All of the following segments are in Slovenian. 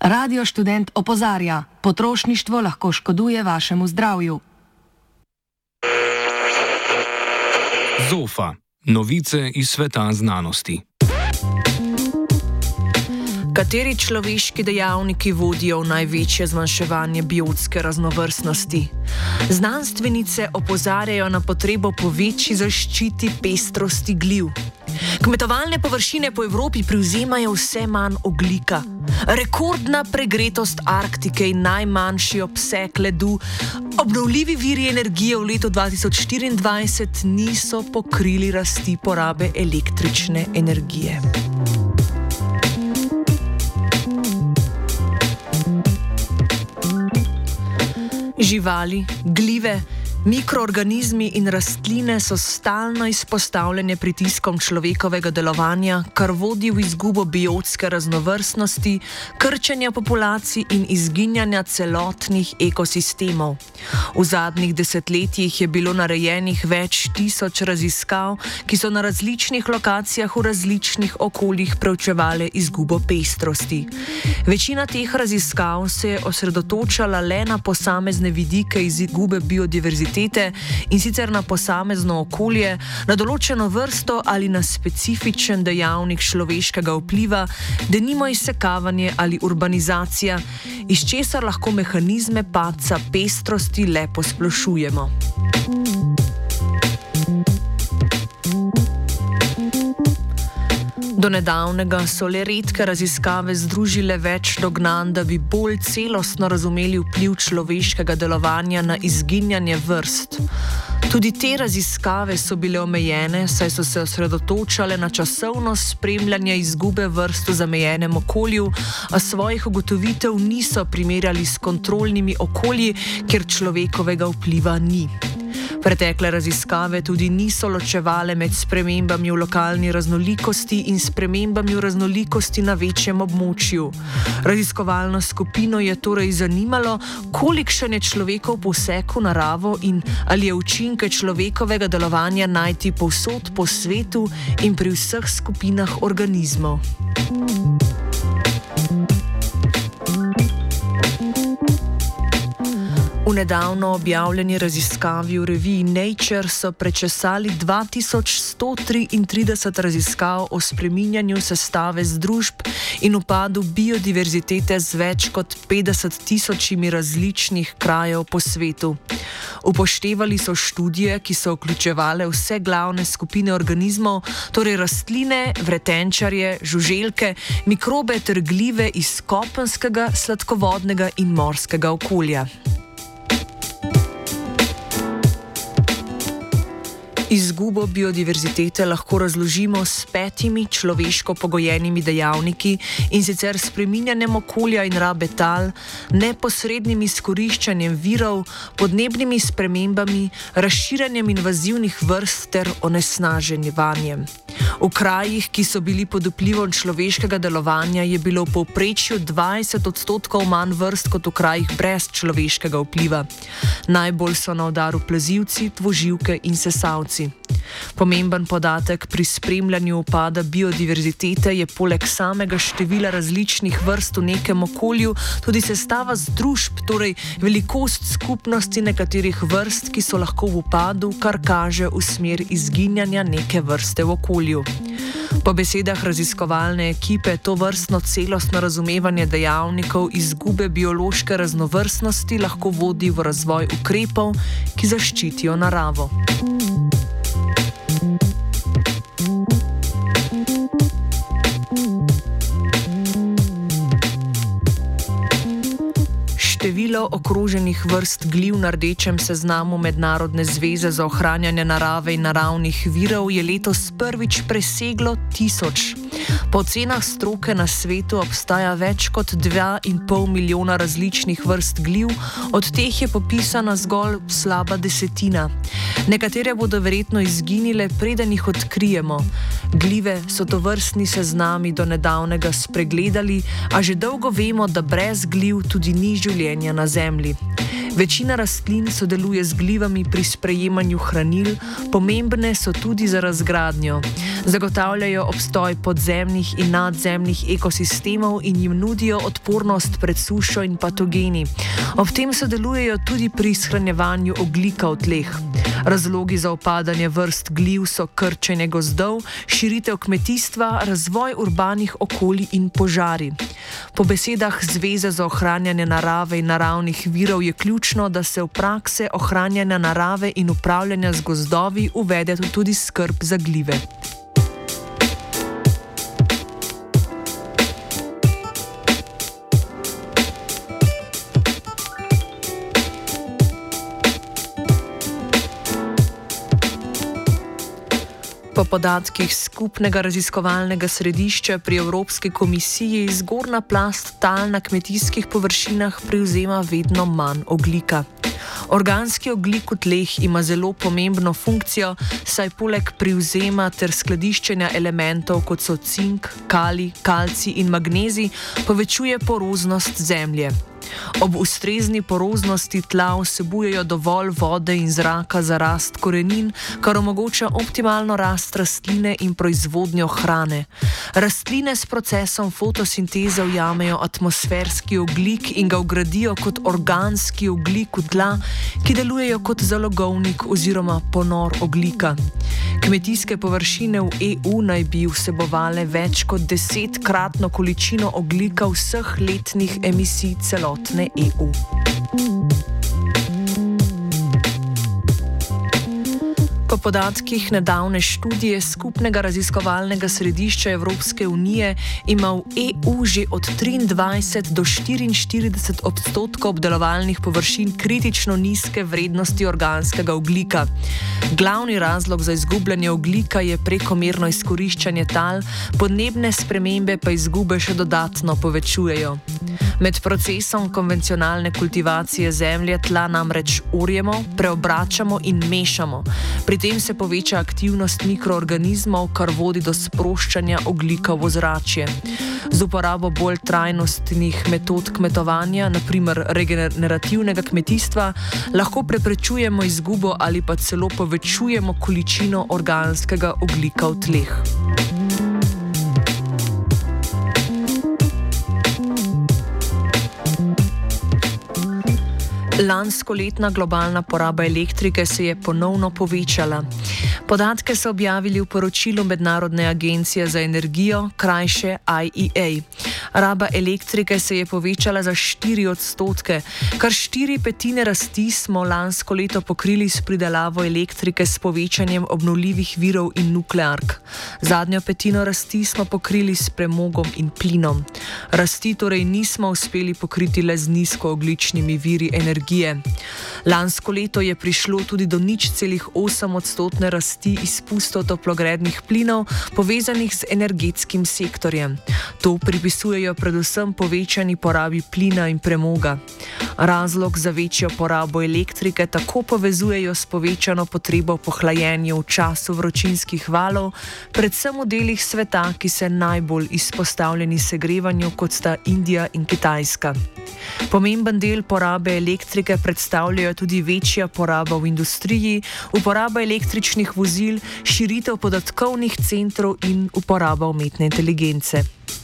Radio Študent opozarja, potrošništvo lahko škoduje vašemu zdravju. ZOFA. Novice iz sveta znanosti. Kateri človeški dejavniki vodijo v največje zmanjševanje biotske raznovrstnosti? Znanstvenice opozarjajo na potrebo po večji zaščiti pestrosti gliv. Kmetovalne površine po Evropi privzemajo vse manj ogljika. Rekordna pregretost Arktike in najmanjši obseg ledu, obnovljivi viri energije v letu 2024 niso pokrili rasti porabe električne energije. Živali, glive, mikroorganizmi in rastline so stalno izpostavljene pritiskom človekovega delovanja, kar vodi v izgubo biotske raznovrstnosti, krčenja populacij in izginjanja celotnih ekosistemov. V zadnjih desetletjih je bilo narejenih več tisoč raziskav, ki so na različnih lokacijah v različnih okoljih preučevale izgubo pestrosti. Večina teh raziskav se je osredotočala le na posamezne vidike izgube biodiverzitete, in sicer na posamezno okolje, na določeno vrsto ali na specifičen dejavnik človeškega vpliva, denimo izsekavanje ali urbanizacija, iz česar lahko mehanizme padca pestrosti le posplošujemo. Do nedavnega so le redke raziskave združile več dognanj, da bi bolj celostno razumeli vpliv človeškega delovanja na izginjanje vrst. Tudi te raziskave so bile omejene, saj so se osredotočale na časovno spremljanje izgube vrst v zamejenem okolju, a svojih ugotovitev niso primerjali s kontrolnimi okolji, kjer človekovega vpliva ni. Pretekle raziskave tudi niso ločevale med spremembami v lokalni raznolikosti in spremembami v raznolikosti na večjem območju. Raziskovalno skupino je torej zanimalo, kolikšen je človekov poseg v naravo in ali je učinke človekovega delovanja najti povsod po svetu in pri vseh skupinah organizmov. V nedavno objavljeni raziskavi v reviji Nature so prečesali 2133 raziskav o spreminjanju sestave združb in upadu biodiverzitete z več kot 50 000 različnih krajev po svetu. Upoštevali so študije, ki so vključevale vse glavne skupine organizmov, torej rastline, vretenčarje, žuželke, mikrobe ter glive iz kopenskega, sladkovodnega in morskega okolja. Izgubo biodiverzitete lahko razložimo s 5 človeško pogojenimi dejavniki, in sicer spreminjanjem okolja in rabe tal, neposrednim izkoriščanjem virov, podnebnimi spremembami, razširjanjem invazivnih vrst ter onesnaženjem. V krajih, ki so bili pod vplivom človeškega delovanja, je bilo v povprečju 20% manj vrst kot v krajih brez človeškega vpliva. Najbolj so na udaru plazilci, dvoživke in sesalci. Pomemben podatek pri spremljanju upada biodiverzitete je poleg samega števila različnih vrst v nekem okolju tudi sestava združb, torej velikost skupnosti nekaterih vrst, ki so lahko v upadu, kar kaže v smer izginjanja neke vrste v okolju. Po besedah raziskovalne ekipe to vrstno celostno razumevanje dejavnikov izgube biološke raznovrstnosti lahko vodi v razvoj ukrepov, ki zaščitijo naravo. Število okroženih vrst gliv na rdečem seznamu Mednarodne zveze za ohranjanje narave in naravnih virov je letos prvič preseglo 1000. Po ocenah stroke na svetu obstaja več kot 2,5 milijona različnih vrst gliv, od teh je popisana zgolj slaba 10. Nekatere bodo verjetno izginile, preden jih odkrijemo. Glive so tovrstni seznami do nedavnega spregledali, a že dolgo vemo, da brez gliv tudi ni življenja na Zemlji. Večina rastlin sodeluje z glivami pri sprejemanju hranil, pomembne so tudi za razgradnjo. Zagotavljajo obstoj podzemnih in nadzemnih ekosistemov in jim nudijo odpornost pred sušo in patogeni. Ob tem sodelujejo tudi pri shranjevanju ogljika v tleh. Razlogi za upadanje vrst gliv so krčenje gozdov, širitev kmetijstva, razvoj urbanih okolij in požari. Po besedah Zveze za ohranjanje narave in naravnih virov je ključno, da se v prakse ohranjanja narave in upravljanja z gozdovi uvede tudi skrb za glive. Po podatkih skupnega raziskovalnega središča pri Evropski komisiji zgornja plast tal na kmetijskih površinah prevzema vedno manj ogljika. Organski ogljik v tleh ima zelo pomembno funkcijo, saj poleg privzema ter skladiščenja elementov, kot so cink, kalij, kalcij in magnezij, povečuje poroznost zemlje. Ob ustrezni poroznosti tla vsebujejo dovolj vode in zraka za rast korenin, kar omogoča optimalno rast rastline in proizvodnjo hrane. Rastline s procesom fotosinteze ujamejo atmosferski ogljik in ga vgradijo kot organski ogljik v tla, ki delujejo kot zalogovnik oziroma ponor ogljika. Kmetijske površine v EU naj bi vsebovale več kot 10-kratno količino ogljika vseh letnih emisij celotne EU. Po podatkih nedavne študije skupnega raziskovalnega središča Evropske unije ima v EU že od 23 do 44% obdelovalnih površin kritično nizke vrednosti organskega ogljika. Glavni razlog za izgubljanje ogljika je prekomerno izkoriščanje tal, podnebne spremembe pa izgube še dodatno povečujejo. Med procesom konvencionalne kultivacije zemlje tla namreč orjemo, preobračamo in mešamo. Pri tem se poveča aktivnost mikroorganizmov, kar vodi do sproščanja ogljika v ozračje. Z uporabo bolj trajnostnih metod kmetovanja, naprimer regenerativnega kmetijstva, lahko preprečujemo izgubo ali pa celo povečujemo količino organskega ogljika v tleh. Lanskoletna globalna poraba elektrike se je ponovno povečala. Podatke so objavili v poročilu Mednarodne agencije za energijo, krajše IEA. Raba elektrike se je povečala za 4%, kar 4/5 rasti smo lansko leto pokrili s pridelavo elektrike s povečanjem obnovljivih virov in nukleark. Zadnjo petino rasti smo pokrili s premogom in plinom. Rasti torej nismo uspeli pokriti le z nizkoogljičnimi viri energije. Lansko leto je prišlo tudi do 0,8% rasti izpustov toplogrednih plinov, povezanih z energetskim sektorjem. To pripisujejo predvsem povečani porabi plina in premoga. Razlog za večjo porabo elektrike tako povezujejo s povečano potrebo po hlajenju v času vročinskih valov, predvsem v delih sveta, ki so najbolj izpostavljeni segrevanju, kot sta Indija in Kitajska. Pomemben del porabe elektrike predstavljajo tudi večja poraba v industriji, uporaba električnih vozil, širitev podatkovnih centrov in uporaba umetne inteligence.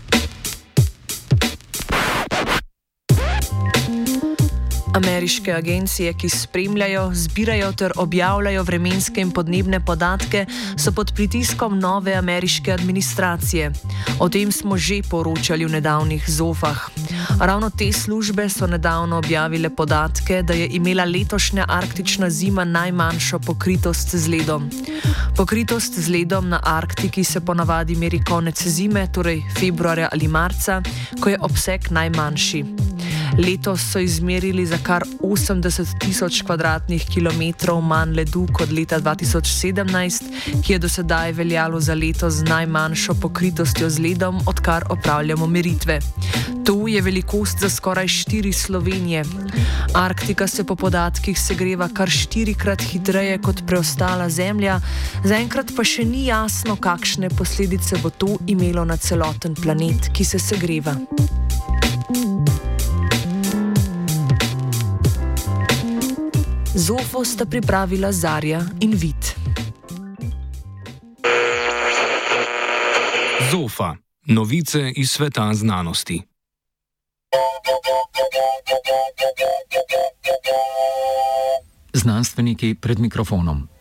Ameriške agencije, ki spremljajo, zbirajo ter objavljajo vremenske in podnebne podatke, so pod pritiskom nove ameriške administracije. O tem smo že poročali v nedavnih zofah. Ravno te službe so nedavno objavile podatke, da je imela letošnja arktična zima najmanjšo pokritost z ledom. Pokritost z ledom na Arktiki se ponavadi meri konec zime, torej februarja ali marca, ko je obseg najmanjši. Letos so izmerili za kar 80.000 kvadratnih kilometrov manj ledu kot leta 2017, ki je do sedaj veljalo za leto z najmanjšo pokritostjo z ledom, odkar opravljamo meritve. To je velikost za skoraj 4 Slovenije. Arktika se po podatkih segreva kar 4-krat hitreje kot preostala Zemlja, zaenkrat pa še ni jasno, kakšne posledice bo to imelo na celoten planet, ki se segreva. Zofo sta pripravila Zarja in Vid. Zofa. Novice iz sveta znanosti. Znanstveniki pred mikrofonom.